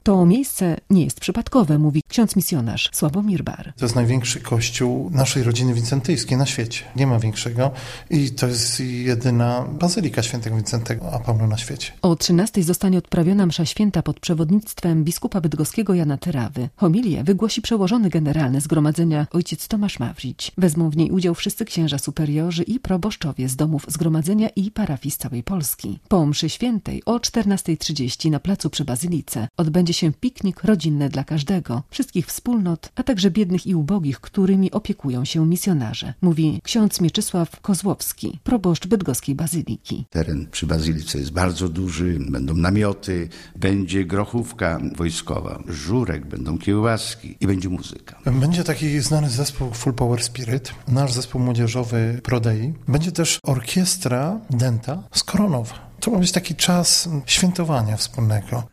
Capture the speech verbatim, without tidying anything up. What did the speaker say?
To miejsce nie jest przypadkowe, mówi ksiądz misjonarz Sławomir Bar. To jest największy kościół naszej rodziny wincentyjskiej na świecie. Nie ma większego i to jest jedyna bazylika świętego Wincentego a Paulo na świecie. O trzynastej zostanie odprawiona msza święta pod przewodnictwem biskupa bydgoskiego Jana Tyrawy. Homilię wygłosi przełożony generalny zgromadzenia ojciec Tomasz Mawrić. Wezmą w niej udział wszyscy księża superiorzy i proboszczowie z domów zgromadzenia i parafii z całej Polski. Po mszy świętej o czternastej trzydzieści na placu przy Bazylice odbędzie się piknik rodzinny dla każdego, wszystkich wspólnot, a także biednych i ubogich, którymi opiekują się misjonarze, mówi ksiądz Mieczysław Kozłowski, proboszcz bydgoskiej bazyliki. Teren przy bazylice jest bardzo duży, będą namioty, będzie grochówka wojskowa, żurek, będą kiełbaski i będzie muzyka. Będzie taki znany zespół Full Power Spirit, nasz zespół młodzieżowy Prodei. Będzie też orkiestra Denta z Koronowa. To ma być taki czas świętowania wspólnego.